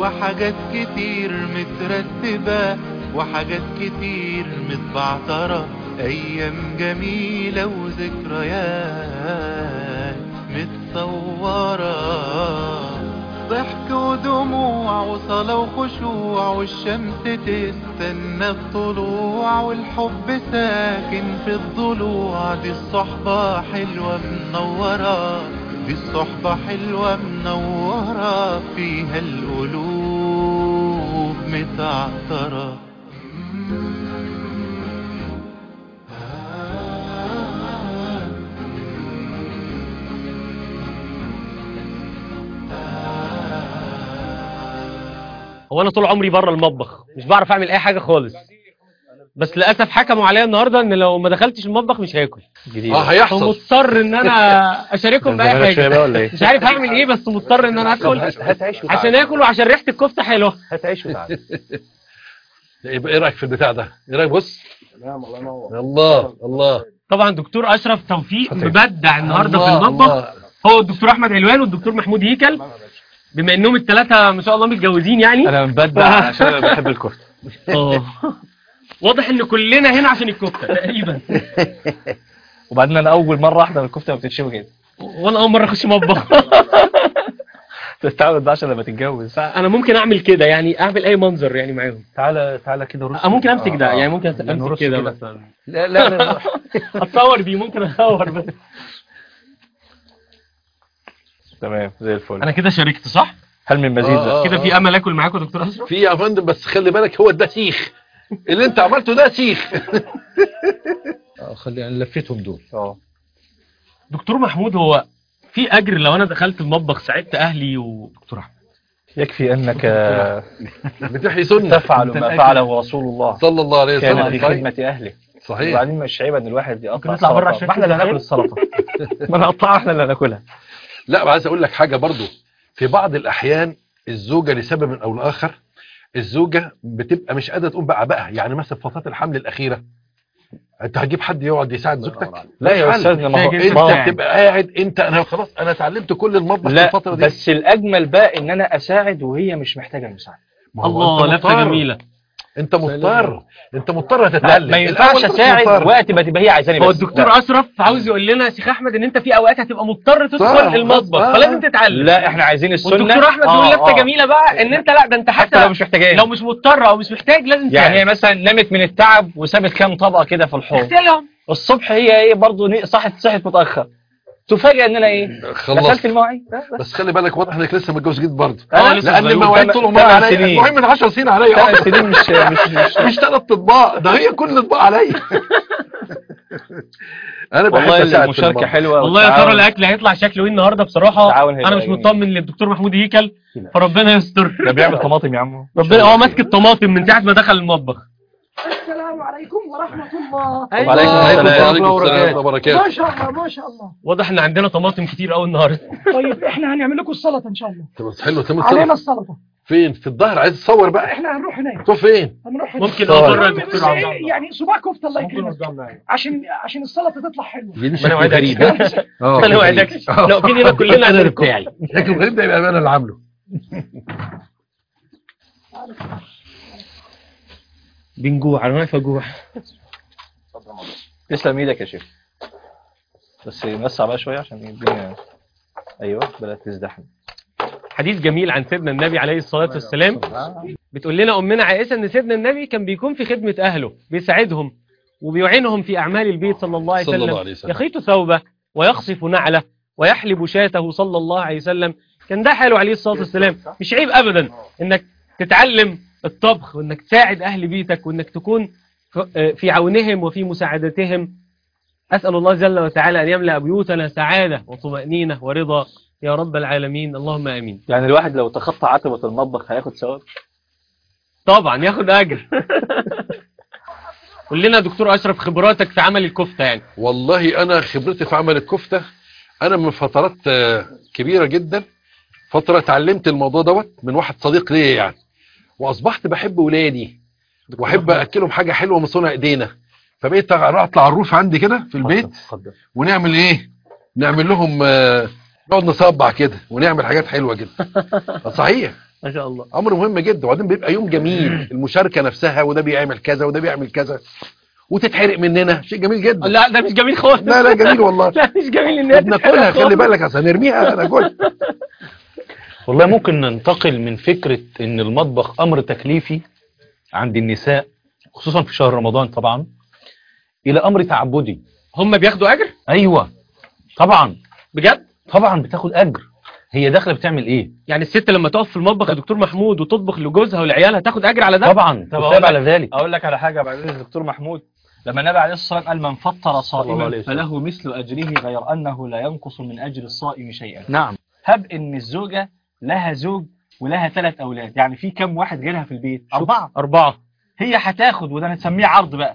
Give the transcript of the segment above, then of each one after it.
وحاجات كتير مترتبة وحاجات كتير متبعترة، أيام جميلة وذكريات متصورة، ضحك ودموع وصلاة وخشوع، والشمس تستنى الطلوع، والحب ساكن في الضلوع. دي الصحبة حلوة منورة، دي الصحبة حلوة منورة، فيها القلوب متعطرة. هو انا طول عمري بره المطبخ مش بعرف اعمل اي حاجه خالص، بس للاسف حكموا عليا النهارده ان لو ما دخلتش المطبخ مش هاكل. هيحصل. فمضطر ان انا اشاركهم باي حاجه، مش عارف هعمل ايه بس مضطر ان انا ادخل عشان اكل وعشان ريحه الكفته حلوه. هات عيش وتعالى. يبقى ايه رايك في البتاع ده؟ ايه رايك؟ بص الله الله. طبعا دكتور اشرف توفيق مبدع النهارده في المطبخ، هو الدكتور احمد علوان والدكتور محمود هيكل، بما انهم الثلاثه ما شاء الله متجوزين يعني. انا مبدع عشان انا بحب الكفته. واضح ان كلنا هنا عشان الكفته تقريبا. وبعدين انا اول مره احضر الكفته بتتشوي كده، وانا اول مره اخش مطبخ. تستعمل ده عشان لما تتجوز. انا ممكن اعمل كده يعني، اعمل اي منظر يعني معاهم. تعالى كده رص. ممكن امسك ده يعني، ممكن امسك كده مثلا. لا اتصور دي، ممكن اصور بس. تمام زي الفل. انا كده شاركت صح؟ هل من مزيد كده في امل اكل معاكم يا دكتور اشرف؟ في يا فندم، بس خلي بالك هو ده سيخ اللي انت عملته، ده سيخ. خلي انا لفيتهم دول. دكتور محمود، هو في اجر لو انا دخلت المطبخ ساعدت اهلي ودكتور احمد؟ يكفي انك بتحيي سنه تفعل ما فعله رسول الله صلى الله عليه وسلم كان في خدمه اهله. صحيح. وبعدين مش عيب ان الواحد يقطع نطلع بره السلطه، ما احنا اللي هناكل السلطه. ما نقطعها احنا اللي هناكلها. لا، عايز اقول لك حاجه برضو، في بعض الاحيان الزوجه لسبب او لاخر الزوجه بتبقى مش قادره تقوم بعبائها، يعني مثلا في فترات الحمل الاخيره انت هتجيب حد يقعد يساعد زوجتك؟ لا يا استاذنا، ما هو انت تبقى قاعد، انا خلاص انا اتعلمت كل المطبخ في الفتره دي. بس الاجمل بقى ان انا اساعد وهي مش محتاجه المساعده. الله، لفه جميله. انت مضطر تتعلم. ما ينفعش اساعد وقت ما تبقى هي عايزاني. هو الدكتور اشرف عاوز يقول لنا يا شيخ احمد ان انت في اوقات هتبقى مضطر تدخل المطبخ فلازم تتعلم. لا احنا عايزين السنه. والدكتور احمد بيقول لفه جميله بقى ان انت لا، ده انت حتى لو مش محتاجين، لو مش مضطر او مش محتاج لازم يعني هي مثلا نامت من التعب وسابت كام طبقه كده في الحوض، الصبح هي ايه برضه صحت متاخر، تفاجئ ان انا ايه دخلت المواعيد. بس خلي بالك، واضح انك لسه متجوز جديد برضه، لان المواعيد طول عمرها عليا. المهم من 10 سنين عليا. 8 سنين مش 3 اطباق، ده هي كل الاطباق عليا. انا بحب اساعد. المشاركه حلوه والله يا ترى الاكل هيطلع شكله ايه النهارده بصراحه. انا مش مطمن للدكتور محمود هيكل، فربنا يستر. ده بيعمل طماطم يا عم، ربنا هو ماسك الطماطم من ساعه ما دخل المطبخ. السلام عليكم ورحمة الله. وعليكم السلام وبركاته. ما شاء الله ما شاء الله. واضح ان عندنا طماطم كتير قوي النهارده. طيب احنا هنعمل لكم السلطة ان شاء الله. حلو. علينا السلطة. فين؟ في الظهر. عايز تصور بقى؟ احنا هنروح هناك. تروح فين؟ هنروح هناك. ممكن بره يا دكتور عبد الله. يعني صباع كفتة الله يكرمك، عشان السلطة تطلع حلوة. انا وعدك. انا وعدك لو جينا كلنا انا بتاعي. لكن الغريب ده يبقى انا اللي عامله. بنجوع، انا واقف اجوع. تسلم ايدك يا شيخ، بس نوسع بقى شويه عشان الدنيا. ايوه بدات تزدحم. حديث جميل عن سيدنا النبي عليه الصلاه والسلام. بتقول لنا امنا عائشه ان سيدنا النبي كان بيكون في خدمه اهله، بيساعدهم وبيعينهم في اعمال البيت صلى الله عليه وسلم. يخيط ثوبه ويخصف نعله ويحلب شاته صلى الله عليه وسلم. كان ده حاله عليه الصلاه والسلام. مش عيب ابدا انك تتعلم الطبخ، وانك تساعد اهل بيتك، وانك تكون في عونهم وفي مساعدتهم. اسال الله جل وتعالى ان يملأ بيوتنا سعاده وطمأنينه ورضا يا رب العالمين، اللهم امين. يعني الواحد لو تخطى عتبه المطبخ هياخد ثواب؟ طبعا ياخد اجر. قول لنا دكتور اشرف خبراتك في عمل الكفته يعني. والله انا خبرتي في عمل الكفته، انا من فترات كبيره جدا، فتره اتعلمت الموضوع دوت من واحد صديق ليا يعني، واصبحت بحب ولادي واحب اكلهم حاجه حلوه من صنع ايدينا. فبقيت اطلع على الروف عندي كده في البيت ونعمل ايه، نعمل لهم نقعد نصبع كده ونعمل حاجات حلوه جدا. صحيح ما شاء الله. امر مهم جدا، وبعدين بيبقى يوم جميل، المشاركه نفسها، وده بيعمل كذا وده بيعمل كذا، وتتحرق مننا، شيء جميل جدا. لا ده مش جميل خالص. لا جميل والله. لا مش جميل ان هي بناكلها، خلي بالك عشان نرميها ناكلها. والله ممكن ننتقل من فكرة ان المطبخ امر تكليفي عند النساء خصوصا في شهر رمضان طبعا الى امر تعبدي. هم بياخدوا اجر؟ ايوه طبعا. بجد؟ طبعا بتاخد اجر. هي داخله بتعمل ايه؟ يعني الست لما تقف في المطبخ يا دكتور محمود وتطبخ لجوزها ولعيالها تاخد اجر على ده؟ طبعا تثاب على ذلك. اقول لك على حاجه بعد اذن دكتور محمود. لما النبي عليه الصلاه والسلام قال من فطر صائما فله مثل اجره غير انه لا ينقص من اجر الصائم شيئا. نعم. هب ان الزوجه لها زوج ولها 3 اولاد، يعني في كم واحد غيرها في البيت؟ 4. 4. هي هتاخد، وده هنسميه عرض بقى،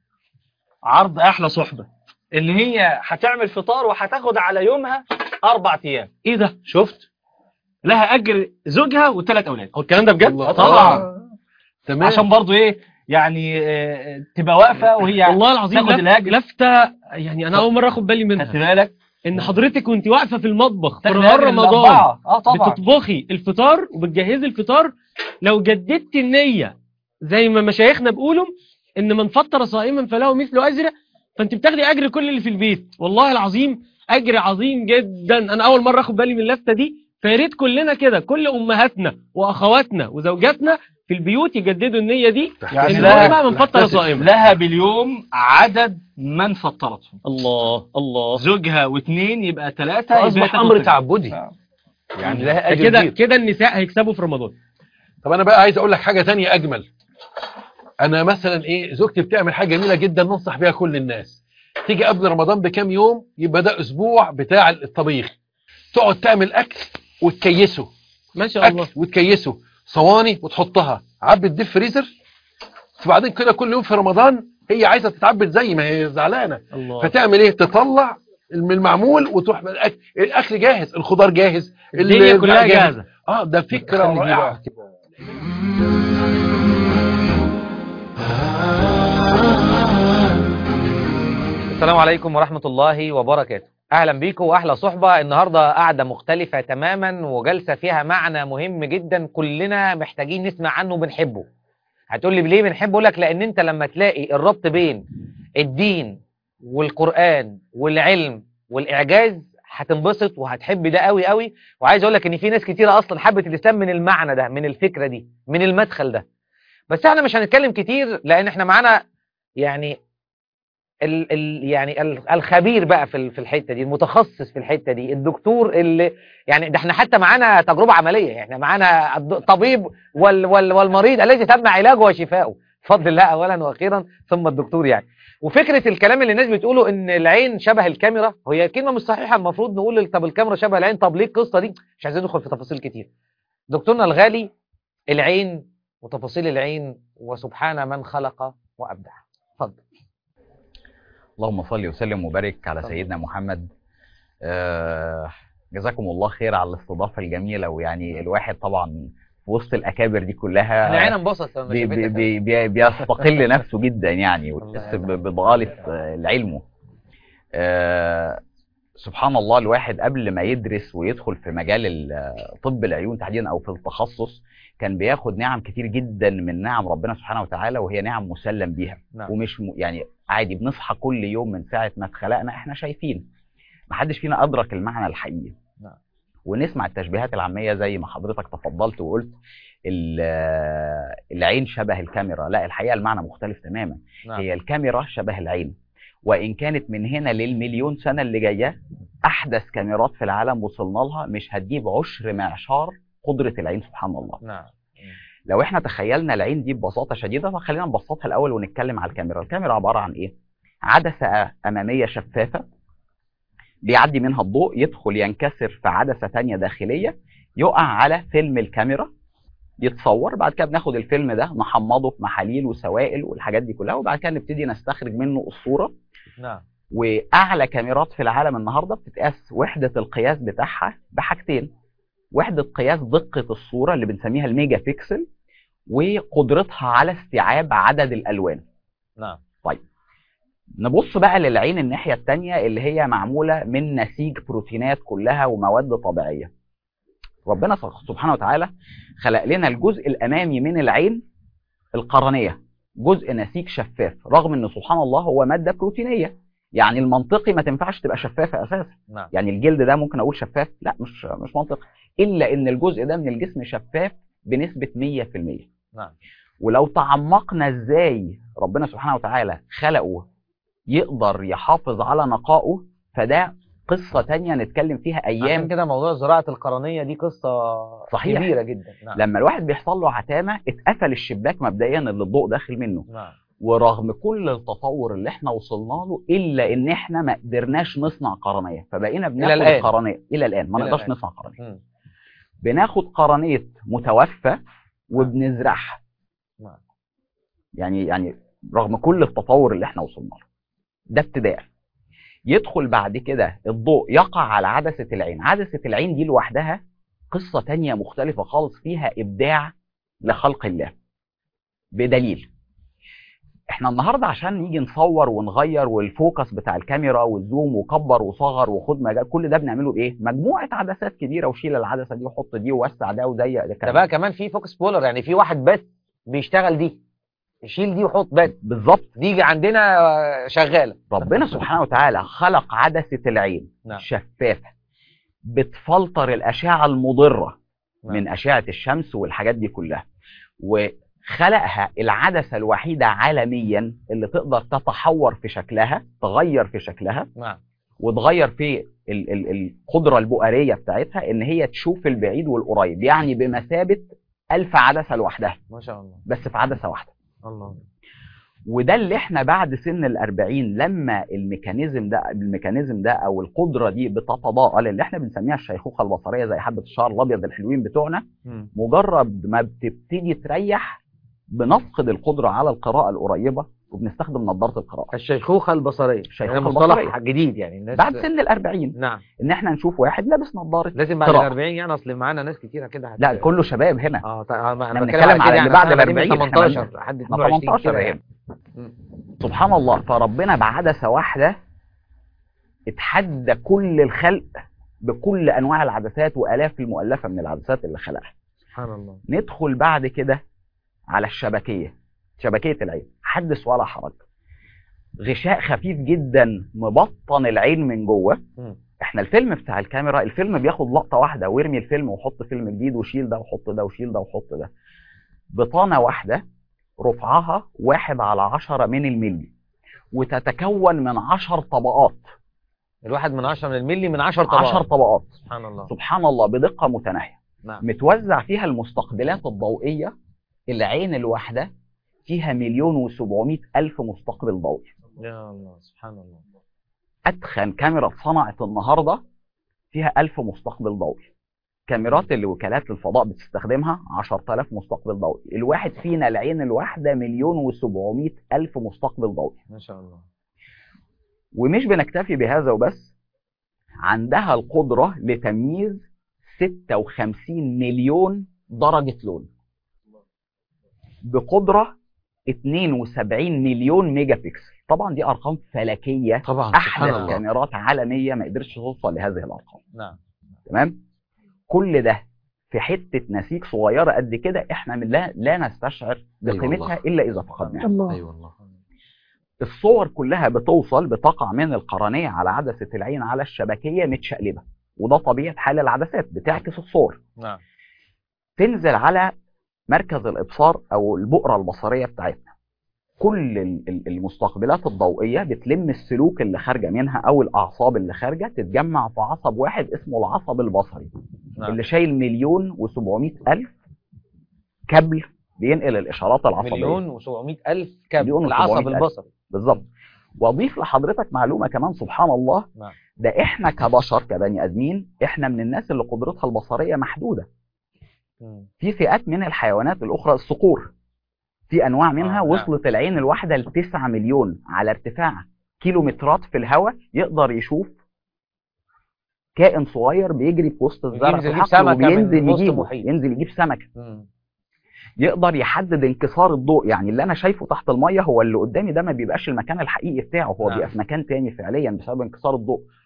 عرض احلى صحبه، ان هي هتعمل فطار وهتاخد على يومها 4 ايام. ايه ده؟ شفت؟ لها اجر زوجها و3 اولاد. هو الكلام ده بجد؟ طبعا. تمام. عشان برضو ايه يعني تبقى واقفه وهي والله العظيم تاخد الاجر. لفته يعني انا اول مره اخد بالي منها. خدت بالك ان حضرتك وانت واقفه في المطبخ في تاخد نهار أجر رمضان طبعا بتطبخي الفطار وبتجهزي الفطار، لو جددت النيه زي ما مشايخنا بيقولوا ان من فطر صائما فله مثل اجره، فانت بتاخدي اجر كل اللي في البيت. والله العظيم اجر عظيم جدا. انا اول مره اخد بالي من اللفته دي، فياريت كلنا كده، كل امهاتنا واخواتنا وزوجاتنا في البيوت يجددوا النية دي، يعني ان هو بقى من فطر صائما لها باليوم عدد من فطرتهم. الله زوجها و2 يبقى 3، اصبح امر تعبدي. يعني لها اجر كده النساء هيكسبوا في رمضان. طب انا بقى عايز اقول لك حاجه تانية اجمل. انا مثلا زوجتي بتعمل حاجه جميله جدا ننصح بيها كل الناس. تيجي قبل رمضان بكام يوم، يبقى ده اسبوع بتاع الطبيخ، تقعد تعمل اكل وتكيسه. ما شاء الله. وتكيسه صواني وتحطها عبي الديب فريزر. فبعدين كده كل يوم في رمضان هي عايزه تتعبد زي ما هي زعلانه، فتعمل ايه؟ تطلع من المعمول وتروح الاكل جاهز، الخضار جاهز، الدنيا كلها جاهزه. ده فكره رائعه. السلام عليكم ورحمة الله وبركاته. أهلا بيكم وأحلى صحبة. النهاردة قعدة مختلفة تماما وجلسة فيها معنى مهم جدا كلنا محتاجين نسمع عنه وبنحبه. هتقول لي ليه بنحبه؟ لك لأن أنت لما تلاقي الربط بين الدين والقرآن والعلم والإعجاز هتنبسط وهتحب ده قوي قوي. وعايز أقول لك إن في ناس كتيرة أصلا حبت الإسلام من المعنى ده، من الفكرة دي، من المدخل ده. بس احنا مش هنتكلم كتير لأن احنا معانا يعني الخبير بقى في الحته دي، المتخصص في الحته دي، الدكتور اللي يعني ده احنا حتى معانا تجربه عمليه، احنا معانا الطبيب والمريض الذي تم علاجه وشفائه بفضل الله اولا واخيرا ثم الدكتور يعني. وفكره الكلام اللي الناس بتقوله ان العين شبه الكاميرا، هي كلمه مش صحيحه. المفروض نقول طب الكاميرا شبه العين، طب ليه القصه دي؟ مش عايزين ندخل في تفاصيل كتير. دكتورنا الغالي، العين وتفاصيل العين وسبحان من خلق وابدع. اتفضل. اللهم صل وسلم وبارك على سيدنا محمد. جزاكم الله خير على الاستضافة الجميلة. ويعني الواحد طبعا في وسط الأكابر دي كلها أنا عينا انبسط بيستقل نفسه جدا يعني، ويحس بضغالة علمه. سبحان الله، الواحد قبل ما يدرس ويدخل في مجال طب العيون تحديدا أو في التخصص كان بياخد نعم كتير جدا من نعم ربنا سبحانه وتعالى، وهي نعم مسلم بيها. ومش يعني عادي بنصحى كل يوم من ساعة ما اتخلقنا احنا شايفين، محدش فينا أدرك المعنى الحقيقي. ونسمع التشبيهات العامية زي ما حضرتك تفضلت وقلت العين شبه الكاميرا. لا، الحقيقة المعنى مختلف تماما. هي الكاميرا شبه العين، وإن كانت من هنا للمليون سنة اللي جاية أحدث كاميرات في العالم وصلنا لها مش هتجيب عشر معشار قدرة العين سبحان الله. لو احنا تخيلنا العين دي ببساطة شديدة، فخلينا نبسطها الأول ونتكلم على الكاميرا. الكاميرا عبارة عن إيه؟ عدسة أمامية شفافة بيعدي منها الضوء، يدخل ينكسر في عدسة ثانية داخلية، يقع على فيلم الكاميرا، يتصور. بعد كده بناخد الفيلم ده نحمضه في محاليل وسوائل والحاجات دي كلها، وبعد كده نبتدي نستخرج منه الصورة. وأعلى كاميرات في العالم النهاردة بتتقاس وحدة القياس بتاعها بحاجتين: وحدة قياس دقة الصورة اللي بنسميها الميجا بيكسل، وقدرتها على استيعاب عدد الألوان. طيب نبص بقى للعين الناحية التانية اللي هي معمولة من نسيج بروتينات كلها ومواد طبيعية. ربنا سبحانه وتعالى خلق لنا الجزء الامامي من العين القرنيه جزء نسيج شفاف، رغم ان سبحان الله هو ماده بروتينيه، يعني المنطقي ما تنفعش تبقى شفافه اساسا. نعم. يعني الجلد ده ممكن اقول شفاف، لا مش منطقي، الا ان الجزء ده من الجسم شفاف بنسبه 100%. نعم. ولو تعمقنا ازاي ربنا سبحانه وتعالى خلقه يقدر يحافظ على نقائه، فده قصه تانية نتكلم فيها ايام. عشان كده موضوع زراعه القرنيه دي قصه صحيح. كبيره جدا. نعم. لما الواحد بيحصل له عتامه اتقفل الشباك مبدئيا اللي الضوء داخل منه. نعم. ورغم كل التطور اللي احنا وصلنا له الا ان احنا ما قدرناش نصنع قرنيه، فبقينا بناخد القرنيه الى الان ما نقدرش نصنع قرنيه. بناخد قرنيه متوفى وبنزرعها. نعم. يعني رغم كل التطور اللي احنا وصلنا له، ده ابتداء. يدخل بعد كده الضوء يقع على عدسه العين. عدسه العين دي لوحدها قصه تانية مختلفه خالص، فيها ابداع لخلق الله. بدليل احنا النهارده عشان نيجي نصور ونغير والفوكس بتاع الكاميرا والزوم وكبر وصغر وخد مجال، كل ده بنعمله بايه؟ مجموعه عدسات كبيره، وشيل العدسه دي وحط دي ووسع ده وضيق ده بقى كمان في فوكس بولر، يعني في واحد بس بيشتغل دي، يشيل دي وحط بس. بالظبط. دي عندنا شغاله. ربنا سبحانه وتعالى خلق عدسه العين نعم. شفافه بتفلتر الاشعه المضره. نعم. من اشعه الشمس والحاجات دي كلها، وخلقها العدسه الوحيده عالميا اللي تقدر تتحور في شكلها، تغير في شكلها. نعم. وتغير في القدره البؤريه بتاعتها ان هي تشوف البعيد والقريب، يعني بمثابه 1000 عدسه لوحدها. ما شاء الله. بس في عدسه واحده. الله. وده اللي احنا بعد سن ال40 لما الميكانيزم ده او القدره دي بتتضاءل، اللي احنا بنسميها الشيخوخه البصريه، زي حبه الشعر الابيض الحلوين بتوعنا. مجرد ما بتبتدي تريح بنفقد القدره على القراءه القريبه، وبنستخدم نظاره القراءه. الشيخوخه البصريه. الشيخوخه مصطلح جديد يعني الناس بعد سن ال40. نعم. ان احنا نشوف واحد لابس نظاره لازم بعد ال40 يعني، اصل معانا ناس كتيره كده لا كله شباب هنا. انا بنتكلم على اللي بعد ال40. 18 لحد 18 هنا. سبحان الله. فربنا بعدسه واحده اتحدى كل الخلق بكل انواع العدسات والاف المؤلفه من العدسات اللي خلقها. سبحان الله. ندخل بعد كده على شبكيه العين. حدث ولا حرج. غشاء خفيف جدا مبطن العين من جوه. احنا الفيلم بتاع الكاميرا، الفيلم بياخد لقطه واحده ويرمي الفيلم وحط فيلم جديد وشيل ده وحط ده وشيل ده وحط ده. بطانه واحده رفعها 1/10 من الملي، وتتكون من 10 طبقات. 1/10 من الملي من 10 طبقات. 10 طبقات. سبحان الله. سبحان الله، بدقه متناهيه. نعم. متوزع فيها المستقبلات الضوئيه. العين الواحده فيها 1,700,000 مستقبل ضوئي. يا الله. سبحان الله. اتخن كاميرا اتصنعت النهارده فيها 1000 مستقبل ضوئي. كاميرات اللي وكالات الفضاء بتستخدمها 10,000 مستقبل ضوئي. الواحد فينا العين الواحده 1,700,000 مستقبل ضوئي. ما شاء الله. ومش بنكتفي بهذا وبس، عندها القدره لتمييز 56 مليون درجه لون بقدره 72 مليون ميجا بكسل. طبعا دي ارقام فلكيه. طبعا. احدث كاميرات عالميه ما قدرتش توصل لهذه الارقام. نعم. تمام. كل ده في حته نسيج صغيره قد كده، احنا لا نستشعر بقيمتها الا اذا فقدناها. ايوه والله. الصور كلها بتقع من القرنيه على عدسه العين على الشبكيه متشقلبه، وده طبيعه حال العدسات بتعكس الصور. نعم. تنزل على مركز الابصار او البؤره البصريه بتاعتنا. كل المستقبلات الضوئيه بتلم السلوك اللي خارجه منها او الاعصاب اللي خارجه، تتجمع في عصب واحد اسمه العصب البصري. نعم. اللي شايل 1,700,000 كابل بينقل الاشارات العصبيه. 1,700,000 كابل. العصب البصري. بالظبط. واضيف لحضرتك معلومه كمان. سبحان الله. نعم. ده احنا كبشر كبني ادمين، احنا من الناس اللي قدرتها البصريه محدوده. في فئات من الحيوانات الاخرى، الصقور، في انواع منها وصلت العين الواحده ل9 مليون على ارتفاع كيلومترات في الهواء، يقدر يشوف كائن صغير بيجري في وسط الزرع في الحقل وينزل يجيب سمكه. يقدر يحدد انكسار الضوء، يعني اللي انا شايفه تحت الميه هو اللي قدامي ده ما بيبقاش المكان الحقيقي بتاعه، هو بيبقى في مكان تاني فعليا بسبب انكسار الضوء.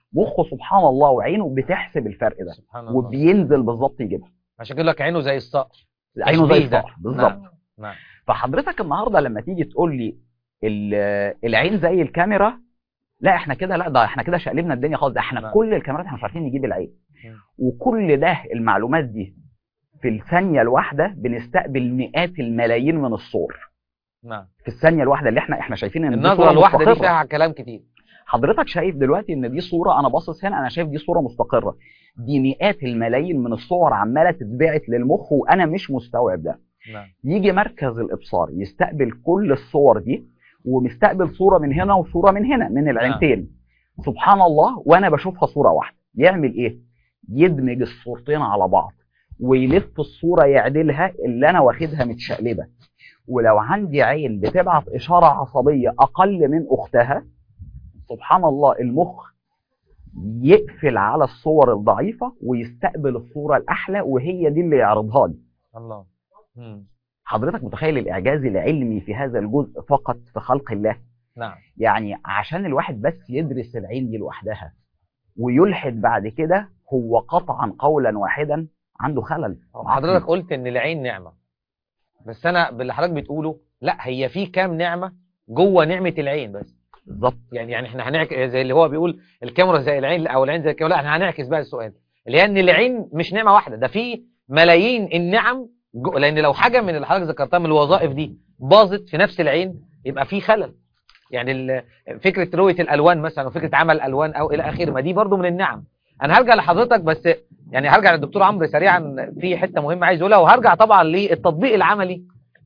مخه سبحان الله وعينه بتحسب الفرق ده، سبحان الله. وبينزل بالظبط يجيبها. عشان كده لك عينه زي الصقر. عينه زي تشبيه ده. الصقر بالظبط. نعم. فحضرتك النهارده لما تيجي تقول لي العين زي الكاميرا، لا احنا كده، لا ده احنا كده شقلبنا الدنيا خالص. ده احنا كل الكاميرات احنا مش عارفين نجيب العين، وكل ده المعلومات دي في الثانيه الواحده بنستقبل مئات الملايين من الصور. نعم. في الثانيه الواحده اللي احنا شايفين ان النظره الواحده دي فيها كلام كتير. حضرتك شايف دلوقتي ان دي صوره، انا باصص هنا انا شايف دي صوره مستقره، دي مئات الملايين من الصور عماله تتبعت للمخ وانا مش مستوعب ده. نعم. يجي مركز الابصار يستقبل كل الصور دي، ومستقبل صوره من هنا وصوره من هنا من العينتين. سبحان الله، وانا بشوفها صوره واحده. يعمل ايه؟ يدمج الصورتين على بعض ويلف الصوره يعدلها اللي انا واخدها متشقلبه. ولو عندي عين بتبعت اشاره عصبيه اقل من اختها، سبحان الله المخ يقفل على الصور الضعيفه ويستقبل الصوره الاحلى وهي دي اللي يعرضها لي. الله. حضرتك متخيل الاعجاز العلمي في هذا الجزء فقط في خلق الله؟ نعم. يعني عشان الواحد بس يدرس العين دي لوحدها ويلحد بعد كده، هو قطعا قولا واحدا عنده خلل. حضرتك قلت ان العين نعمه، بس انا باللي حضرتك بتقوله لا، هي في كام نعمه جوه نعمه العين بس. بالظبط. يعني احنا هنعكس زي اللي هو بيقول الكاميرا زي العين او العين زي الكاميرا. لا، احنا هنعكس بقى السؤال، لان العين مش نعمه واحده، ده في ملايين النعم لان لو حاجه من اللي حضرتك ذكرتها من الوظائف دي باظت في نفس العين يبقى في خلل. يعني فكره رؤيه الالوان مثلا وفكره عمل الالوان او الى اخره، ما دي برضو من النعم. انا هرجع لحضرتك، بس يعني هرجع للدكتور عمرو سريعا في حته مهمه عايز اقولها، وهرجع طبعا للتطبيق العملي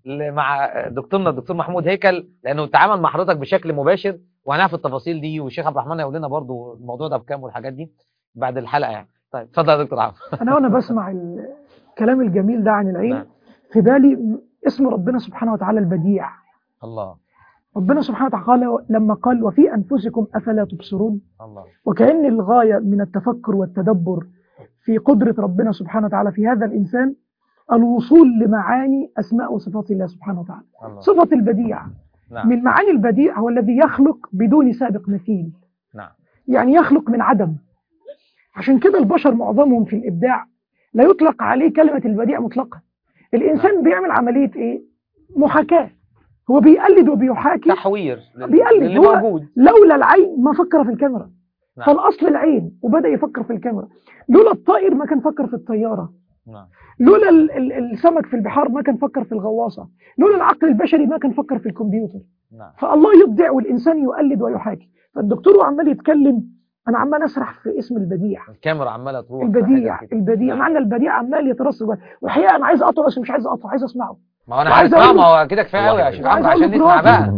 مع دكتورنا الدكتور محمود هيكل، لانه تعامل مع حضرتك بشكل مباشر وهنعرف التفاصيل دي، والشيخ عبد الرحمن هيقول لنا برضو الموضوع ده بكام والحاجات دي بعد الحلقه يعني. طيب اتفضل يا دكتور عمرو. وانا بسمع الكلام الجميل ده عن العين في بالي اسم ربنا سبحانه وتعالى البديع. الله. ربنا سبحانه وتعالى لما قال وفي أنفسكم أفلا تبصرون، الله. وكأن الغاية من التفكر والتدبر في قدرة ربنا سبحانه وتعالى في هذا الإنسان الوصول لمعاني أسماء وصفات الله سبحانه وتعالى. الله. صفة البديع. نعم. من معاني البديع هو الذي يخلق بدون سابق مثيل. نعم. يعني يخلق من عدم. عشان كده البشر معظمهم في الإبداع لا يطلق عليه كلمة البديع مطلقا. الإنسان بيعمل عملية إيه؟ محاكاة. هو بيقلد وبيحاكي، تحوير بيقلد اللي هو موجود. لولا العين ما فكر في الكاميرا. نعم. فالأصل العين وبدأ يفكر في الكاميرا. لولا الطائر ما كان فكر في الطيارة. نعم. لولا السمك في البحار ما كان فكر في الغواصة. لولا العقل البشري ما كان فكر في الكمبيوتر. نعم. فالله يبدع والإنسان يقلد ويحاكي. فالدكتور عمال يتكلم، أنا عمال أسرح في اسم البديع. الكاميرا عمالة تروح. البديع معنى البديع عمال يترصد. والحقيقة أنا عايز أقطع، بس مش عايز أقطع، عايز أسمعه. ما هو انا هسمع، ما هو كده كفايه قوي يا شيخ عمرو عشان نسمع بقى.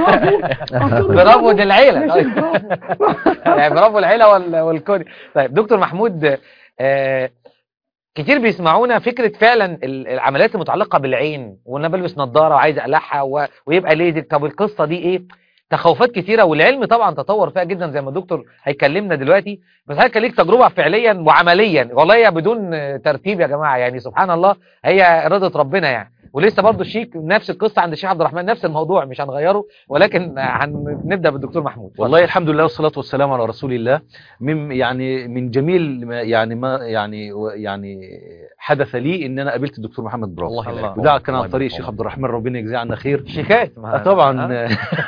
برافو للعيله. يعني برافو العيله والكل. طيب دكتور محمود، كتير بيسمعونا فكره فعلا العمليات المتعلقه بالعين، وانا بلبس نظاره وعايز اقلعها ويبقى ليزك. طب القصه دي ايه؟ تخوفات كتيره، والعلم طبعا تطور فيها جدا زي ما الدكتور هيكلمنا دلوقتي. بس حضرتك ليك تجربه فعليا وعمليا، والله هي بدون ترتيب يا جماعه، يعني سبحان الله هي اراده ربنا يعني. ولسه برضو الشيك نفس القصه عند الشيخ عبد الرحمن، نفس الموضوع مش هنغيره، ولكن هنبدا بالدكتور محمود. والله الحمد لله والصلاه والسلام على رسول الله. من جميل يعني حدث لي ان انا قابلت الدكتور محمد براو، وده كان عن طريق الشيخ عبد الرحمن ربنا يجزيه عنا خير. شيكات طبعا.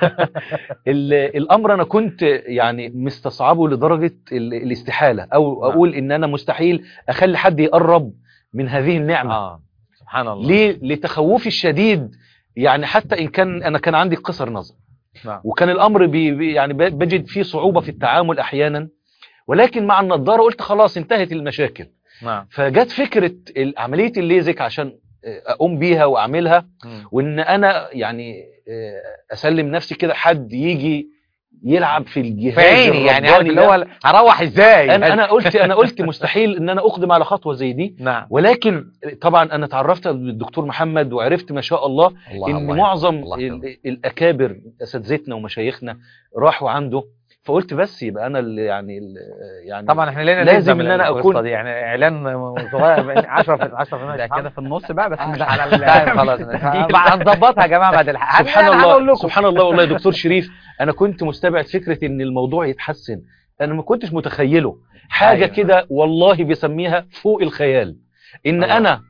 الامر انا كنت يعني مستصعبه لدرجه الاستحاله، او اقول ان انا مستحيل اخلي حد يقرب من هذه النعمه. سبحان الله. ليه؟ لتخوفي الشديد، يعني حتى ان كان انا كان عندي قصر نظر. وكان الامر يعني بجد فيه صعوبه في التعامل احيانا، ولكن مع النظاره قلت خلاص انتهت المشاكل. فجت فكره عمليه الليزك عشان اقوم بيها واعملها، وان انا يعني اسلم نفسي كده حد يجي يلعب في الجهاز في عيني، يعني عارف اللي هو هروح ازاي. انا قلت مستحيل ان انا اقدم على خطوه زي دي. نعم. ولكن طبعا انا تعرفت بالدكتور محمد وعرفت ما شاء الله ان معظم الاكابر اساتذتنا ومشايخنا راحوا عنده، فقلت بس يبقى انا يعني طبعا احنا لازم ان انا اكون دي يعني اعلان صغير 10% ده كده في النص بقى، بس مش على خلاص هنظبطها يا جماعه بعد الحلقه. سبحان الله والله يا دكتور شريف، انا كنت مستبعد فكره ان الموضوع يتحسن انا ما كنتش متخيله حاجة كده والله بيسميها فوق الخيال. ان انا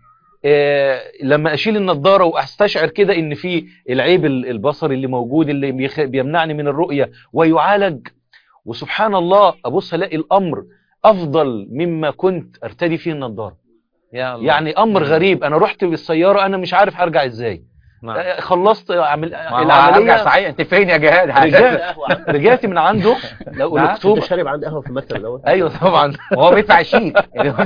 لما اشيل النضارة واستشعر كده ان في العيب البصري اللي موجود اللي بيمنعني من الرؤية ويعالج، وسبحان الله ابص الاقي الامر افضل مما كنت ارتدي فيه النضارة. يا الله. يعني امر غريب، انا رحت بالسيارة انا مش عارف هرجع ازاي. خلصت العملية صحيح. انت فين يا جهاد؟ رجعت من عنده الاكتوبر شارب عندي قهوه في المكتب الاول. ايوه طبعا وهو بيدفع الشيك.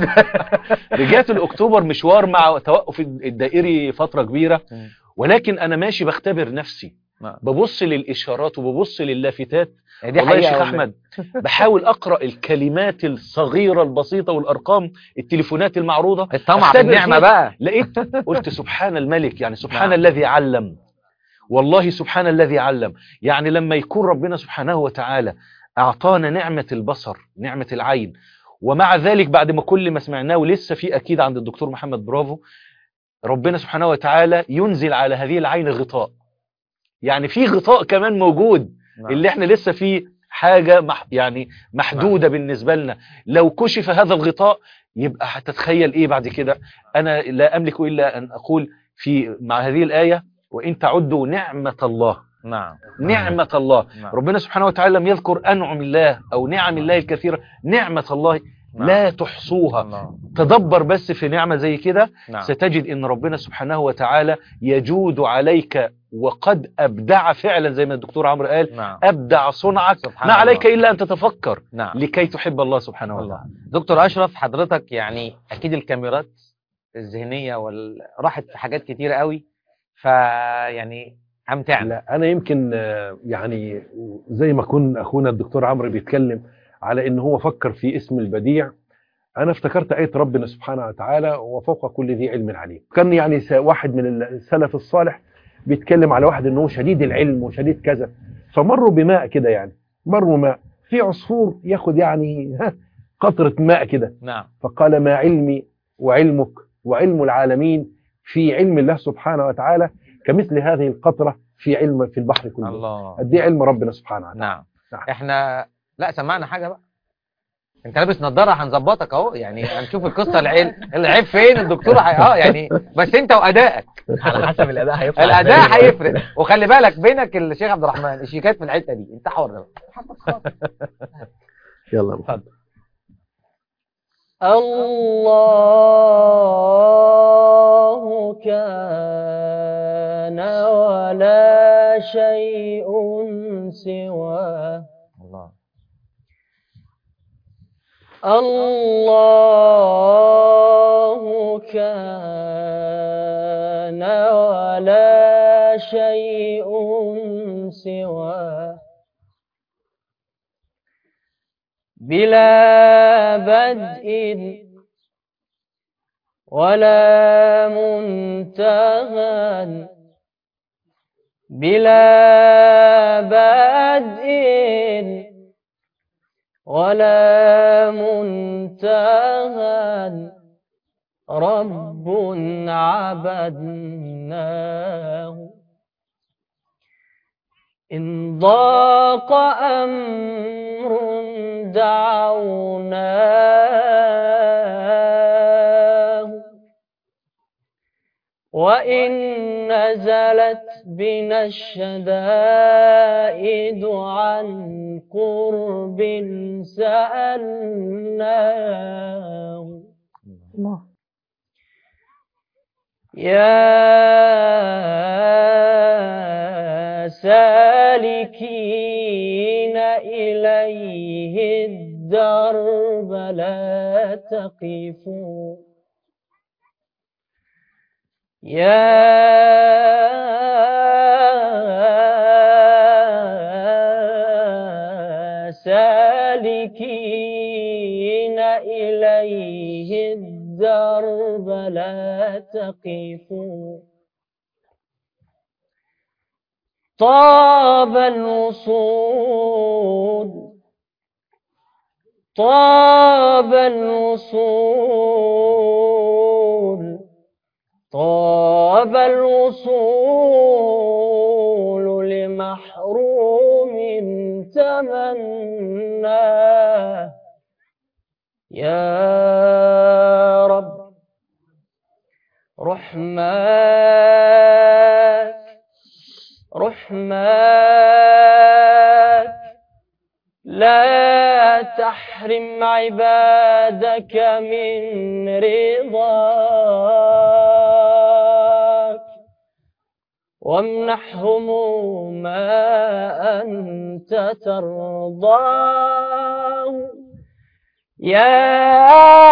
رجعت الاكتوبر مشوار مع توقف الدائري فترة كبيرة، ولكن انا ماشي بختبر نفسي، ببص للاشارات وببص للافتات. والله يا شيخ احمد بحاول اقرا الكلمات الصغيره البسيطه والارقام التليفونات المعروضه، الطمع في النعمه بقى. لقيت قلت سبحان الملك، يعني سبحان الذي علم، والله سبحان الذي علم. يعني لما يكون ربنا سبحانه وتعالى اعطانا نعمه البصر، نعمه العين، ومع ذلك بعد ما كل ما سمعناه ولسه في اكيد عند الدكتور محمد برافو، ربنا سبحانه وتعالى ينزل على هذه العين غطاء. يعني في غطاء كمان موجود اللي احنا لسه فيه حاجة يعني محدودة بالنسبة لنا. لو كشف هذا الغطاء يبقى هتتخيل ايه بعد كده. انا لا املك الا ان اقول مع هذه الآية وان تعدوا نعمة الله. نعمة الله. ربنا سبحانه وتعالى لم يذكر انعم الله او نعم الله الكثيرة، نعمة الله لا تحصوها. تدبر بس في نعمة زي كده ستجد ان ربنا سبحانه وتعالى يجود عليك، وقد أبدع فعلا زي ما الدكتور عمرو قال. أبدع صنعك، ما عليك إلا أن تتفكر لكي تحب الله سبحانه وتعالى. دكتور أشرف، حضرتك يعني أكيد الكاميرات الذهنية راحت في حاجات كتيرة قوي، فيعني أمتعنا. لا أنا يمكن يعني زي ما كن أخونا الدكتور عمرو بيتكلم على إن هو فكر في اسم البديع، أنا افتكرت آية ربنا سبحانه وتعالى وفوق كل ذي علم عليم. كان يعني واحد من السلف الصالح بيتكلم على واحد انه شديد العلم وشديد كذا، فمروا بماء كده، يعني مروا ماء في عصفور ياخد يعني قطرة ماء كده. فقال ما علمي وعلمك وعلم العالمين في علم الله سبحانه وتعالى كمثل هذه القطرة في البحر كله. الله. قد ايه علم ربنا سبحانه وتعالى. احنا لا سمعنا حاجة بقى. انت لابس نظاره هنظبطك اهو، يعني هنشوف القصه العيب فين الدكتور يعني بس انت وادائك على حسب الاداء هيفرق. الاداء هيفرق. وخلي بالك بينك الشيخ عبد الرحمن الشيكات في الحته دي انت حر بقى. يلا اتفضل. الله كان ولا شيء سواه. الله كان ولا شيء سواه بلا بدء ولا منتهى بلا بدء ولا منتهى رب عبدناه إن ضاق أمر دعوناه وإن نزلت بنا الشدائد عن قرب سألناه الله يا سالكين إليه الدرب لا تقفوا يا سالكين إليه الدرب لا تقفوا طاب الوصول طاب الوصول طاب الوصول لمحروم تمناه يا رب رحمات لا تحرم عبادك من رضاك وامنحهم ما أنت ترضاه يا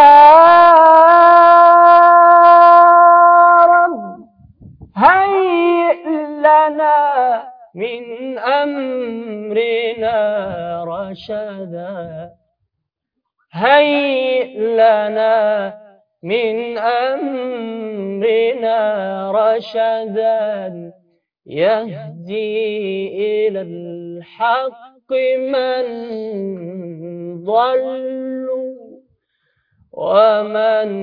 رب هيئ لنا من أمرنا رشدا هيئ لنا من أمرنا رشدا يهدي إلى الحق من ضلوا ومن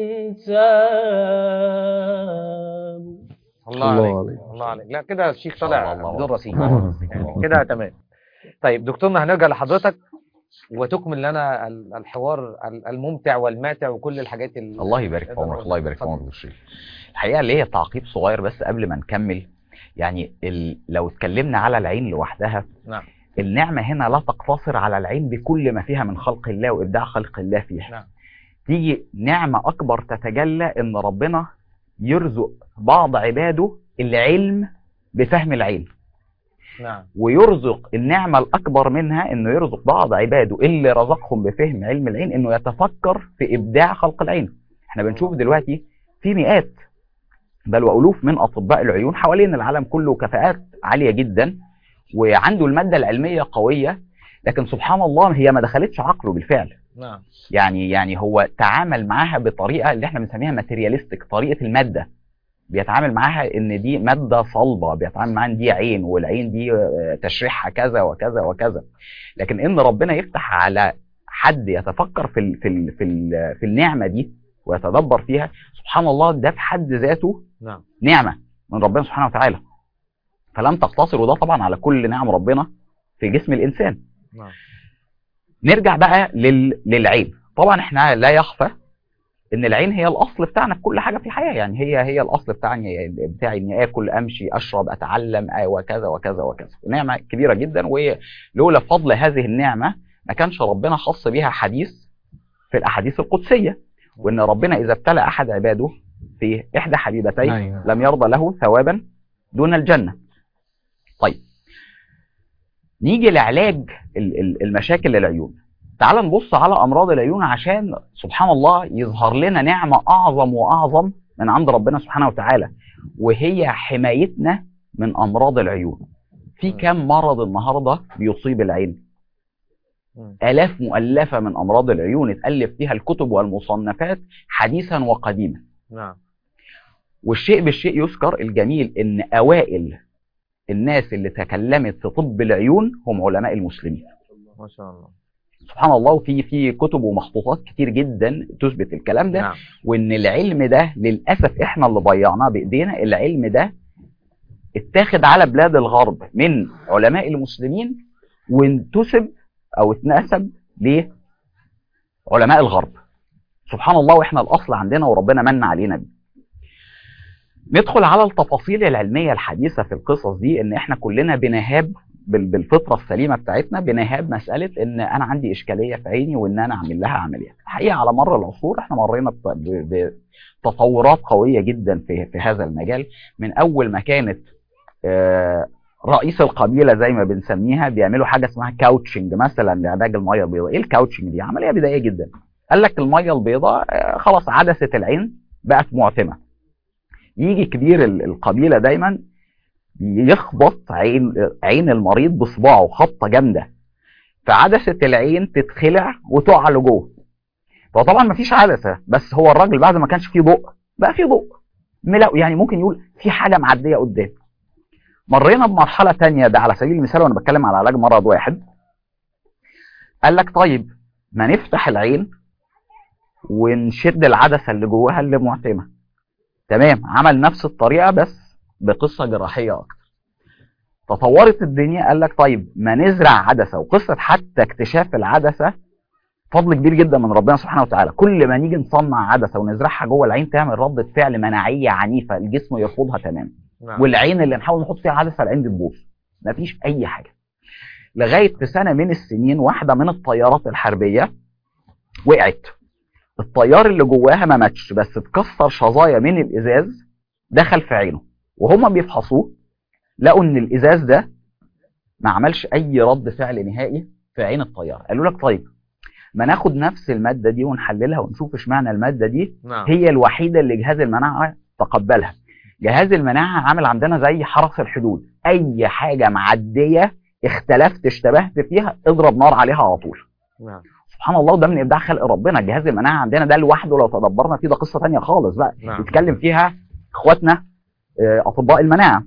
تاب. الله عليك الله عليك. لا كده الشيخ طالع بدون رصيد يعني كده تمام. طيب دكتورنا هنرجع لحضرتك وتكمل لنا الحوار الممتع والماتع وكل الحاجات الله يبارك في عمرك. الله يبارك في عمرك الشيخ. الحقيقه اللي هي تعقيب صغير بس قبل ما نكمل، يعني لو اتكلمنا على العين لوحدها، نعم، النعمه هنا لا تقتصر على العين بكل ما فيها من خلق الله وابداع خلق الله فيها. نعم. تيجي نعمه اكبر تتجلى ان ربنا يرزق بعض عباده العلم بفهم العين. نعم. ويرزق النعمة الأكبر منها إنه يرزق بعض عباده اللي رزقهم بفهم علم العين إنه يتفكر في إبداع خلق العين. إحنا بنشوف دلوقتي في مئات بل وألوف من أطباء العيون حوالين العالم كله، كفاءات عالية جدا وعنده المادة العلمية قوية، لكن سبحان الله هي ما دخلتش عقله بالفعل. نعم. يعني هو تعامل معها بطريقة اللي احنا بنسميها ماتيرياليستيك، طريقة المادة. بيتعامل معاها ان دي مادة صلبة، بيتعامل معاها ان دي عين والعين دي تشريحها كذا وكذا وكذا. لكن ان ربنا يفتح على حد يتفكر في النعمة دي ويتدبر فيها، سبحان الله ده في حد ذاته نعم نعمة من ربنا سبحانه وتعالى. فلم تقتصر، وده طبعا على كل نعم ربنا في جسم الانسان. نعم. نرجع بقى للعين. طبعا احنا لا يخفى ان العين هي الاصل بتاعنا في كل حاجه في الحياه، يعني هي الاصل بتاعي اني اكل، امشي، اشرب، اتعلم وكذا وكذا وكذا. نعمه كبيره جدا، ولولا فضل هذه النعمه ما كانش ربنا خص بها حديث في الاحاديث القدسيه، وان ربنا اذا ابتلى احد عباده في احدى حبيبتيه لم يرضى له ثوابا دون الجنه. طيب نيجي لعلاج المشاكل العيون. تعال نبص على أمراض العيون عشان سبحان الله يظهر لنا نعمة أعظم وأعظم من عند ربنا سبحانه وتعالى، وهي حمايتنا من أمراض العيون. في كم مرض النهاردة بيصيب العين؟ آلاف مؤلفة من أمراض العيون اتألف فيها الكتب والمصنفات حديثا وقديما. نعم. والشيء بالشيء يذكر الجميل إن أوائل الناس اللي تكلمت في طب العيون هم علماء المسلمين. ما شاء الله. سبحان الله. وفي كتب ومخطوطات كتير جدا تثبت الكلام ده. نعم. وان العلم ده للاسف احنا اللي ضيعناه بايدينا. العلم ده اتاخد على بلاد الغرب من علماء المسلمين وانتسب او اتنسب لعلماء الغرب. سبحان الله. واحنا الاصل عندنا وربنا من علينا بيه. ندخل على التفاصيل العلميه الحديثه في القصص دي. ان احنا كلنا بنهاب بالفطره السليمه بتاعتنا، بنهاب مساله ان انا عندي اشكاليه في عيني وان انا اعمل لها عمليات. الحقيقه على مر العصور احنا مرينا بتطورات قويه جدا في هذا المجال. من اول ما كانت رئيس القبيله زي ما بنسميها بيعملوا حاجه اسمها كاوتشنج مثلا لعلاج الميه البيضاء. ايه الكاوتشنج دي؟ عمليه بدائيه جدا. قال لك الميه البيضاء خلاص عدسه العين بقت معتمه. يجي كبير القبيله دايما يخبط عين المريض بصباعه خبطه جامده، فعدسه العين تتخلع وتقع لجوه. فطبعا مفيش عدسه، بس هو الراجل بعد ما كانش فيه ضوء بقى فيه ضوء، يعني ممكن يقول في حاجه معديه قدام. مرينا بمرحله ثانيه، ده على سبيل المثال وانا بتكلم على علاج مرض واحد. قال لك طيب ما نفتح العين ونشد العدسه اللي جواها اللي معتمه. تمام، عمل نفس الطريقه بس بقصه جراحيه اكتر. تطورت الدنيا، قال لك طيب ما نزرع عدسه. وقصه حتى اكتشاف العدسه فضل كبير جدا من ربنا سبحانه وتعالى. كل ما نيجي نصنع عدسه ونزرعها جوه العين تعمل ردة فعل مناعيه عنيفه الجسم يرفضها تماما. والعين اللي نحاول نحط فيها عدسه العين دي تبوظ، مفيش اي حاجه. لغايه في سنه من السنين واحده من الطيارات الحربيه وقعت، الطيار اللي جواها ما ماتش بس اتكسر شظايا من الازاز دخل في عينه، وهم بيفحصوه لقوا ان الازاز ده ما عملش اي رد فعل نهائي في عين الطيار. قالوا لك طيب ما ناخد نفس الماده دي ونحللها ونشوف اشمعنى الماده دي هي الوحيده اللي جهاز المناعه تقبلها. جهاز المناعه عامل عندنا زي حرس الحدود، اي حاجه معديه اختلفت اشتبهت فيها اضرب نار عليها على طول. سبحان الله، وده من ابداع خلق ربنا. جهاز المناعه عندنا ده لوحده لو تدبرنا فيه ده قصه ثانيه خالص بقى يتكلم فيها اخواتنا اطباء المناعه.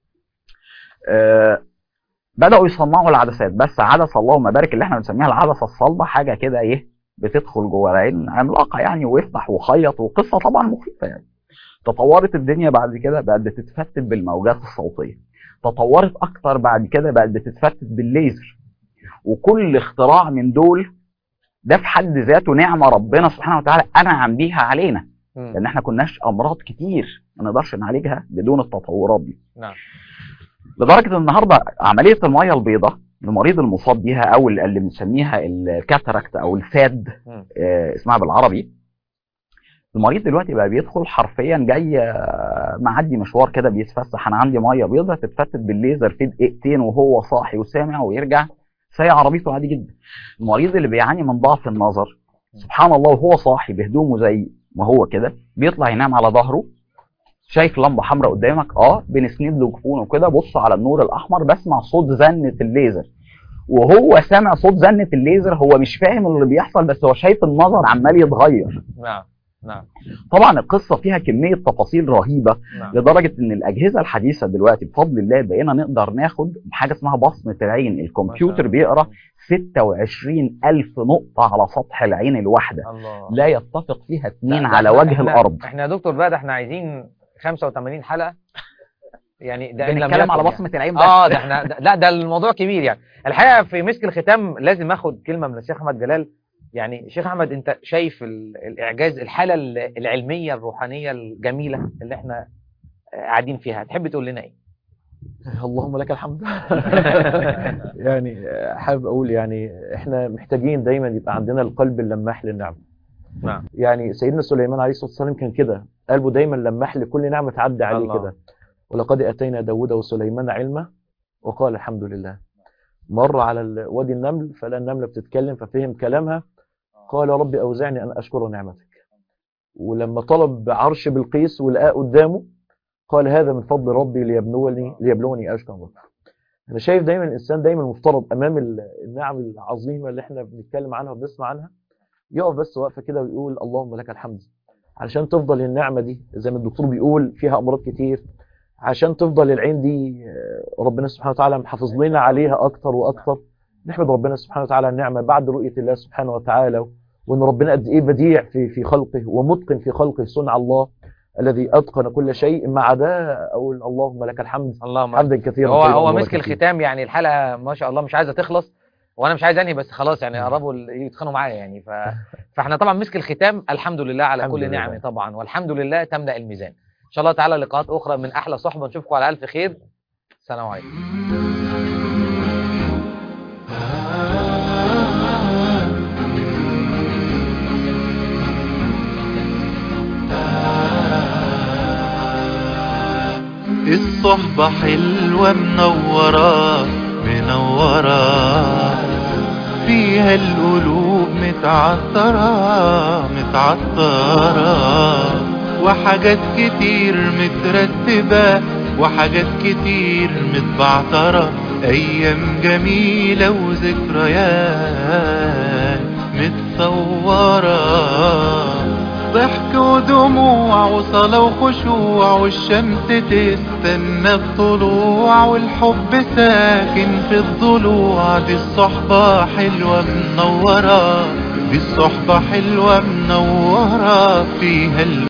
بداوا يصنعوا العدسات، بس عدسه اللهم بارك اللي احنا بنسميها العدسه الصلبه، حاجه كده ايه بتدخل جوه العين عملاقه يعني ويفتح وخيط وقصه طبعا مخيفه يعني. تطورت الدنيا بعد كده بقت بتتفتت بالموجات الصوتيه، تطورت اكتر بعد كده بقت بتتفتت بالليزر. وكل اختراع من دول ده في حد ذاته نعمه ربنا سبحانه وتعالى انعم بيها علينا، لان احنا كناش امراض كتير ما نقدرش نعالجها بدون التطورات دي. نعم. لدرجه ان النهارده عمليه الميه البيضاء المريض المصاب بيها او اللي بنسميها الكاتاراكت او الفاد اسمها بالعربي، المريض دلوقتي بقى بيدخل حرفيا جاي معدي مشوار كده بيتفسح، انا عندي ميه بيضاء تتفتت بالليزر في دقيقتين وهو صاحي وسامع ويرجع سايق عربيته عادي جدا. المريض اللي بيعاني من ضعف النظر سبحان الله وهو صاحي بهدومه زي ما هو كده بيطلع ينام على ظهره، شايف لمبه حمراء قدامك بنسند له جفونه وكده، بص على النور الاحمر بسمع صوت زنه الليزر، وهو سامع صوت زنه الليزر هو مش فاهم اللي بيحصل بس هو شايف النظر عمال يتغير. نعم. طبعا القصه فيها كميه تفاصيل رهيبه لدرجه ان الاجهزه الحديثه دلوقتي بفضل الله بقينا نقدر ناخد حاجه اسمها بصمه العين. الكمبيوتر بيقرا 26,000 نقطه على سطح العين الواحده، لا يتفق فيها اثنين على وجه الارض. احنا يا دكتور بقى ده احنا عايزين 85 حلقه يعني، ده بنتكلم على بصمه العين بس. ده احنا لا ده الموضوع كبير يعني. الحقيقه في مسك الختام لازم اخد كلمه من الشيخ احمد جلال. يعني شيخ احمد انت شايف الاعجاز، الحاله العلميه الروحانيه الجميله اللي احنا قاعدين فيها، تحب تقول لنا ايه؟ اللهم لك الحمد. يعني حابب اقول يعني احنا محتاجين دايما يبقى عندنا القلب اللماح للنعمه. نعم. يعني سيدنا سليمان عليه الصلاه والسلام كان كده، قلبه دايما لماح لكل نعمه تعدي عليه كده. ولقد اتينا داوود وسليمان علما وقال الحمد لله. مر على وادي النمل فلقى النمله بتتكلم ففهم كلامها، قال رب اوزعني ان اشكر نعمتك. ولما طلب عرش بلقيس ولقاه قدامه قال هذا من فضل ربي ليبلوني اشكر ربي. انا شايف دايما الانسان دايما مفترض امام النعم العظيمه اللي احنا بنتكلم عنها وبنسمع عنها يقف بس وقفه كده ويقول اللهم لك الحمد، علشان تفضل النعمه دي زي ما الدكتور بيقول فيها امراض كتير، عشان تفضل العين دي ربنا سبحانه وتعالى محافظ لنا عليها اكتر واكتر. نحمد ربنا سبحانه وتعالى النعمه بعد رؤيه الله سبحانه وتعالى، وان ربنا قد ايه بديع في خلقه ومتقن في خلقه، صنع الله الذي اتقن كل شيء. مع ده اقول اللهم لك الحمد حمدا كثيرا. هو مسك الختام يعني. الحلقه ما شاء الله مش عايزه تخلص وانا مش عايز انهي بس خلاص يعني قربوا يتخانقوا معايا يعني فاحنا طبعا مسك الختام الحمد لله على كل نعمه طبعا، والحمد لله تملأ الميزان. ان شاء الله تعالى لقاءات اخرى من احلى صحبه، نشوفكم على الف خير. السلام عليكم. الصحبة حلوة منورة منورة، فيها القلوب متعطرة متعطرة، وحاجات كتير مترتبة وحاجات كتير متبعترة، أيام جميلة وذكريات متصورة، ضحك ودموع وصلاة وخشوع، والشمس تستنى الطلوع، والحب ساكن في الضلوع. دي الصحبة حلوة منورة، دي الصحبة حلوة منورة، فيها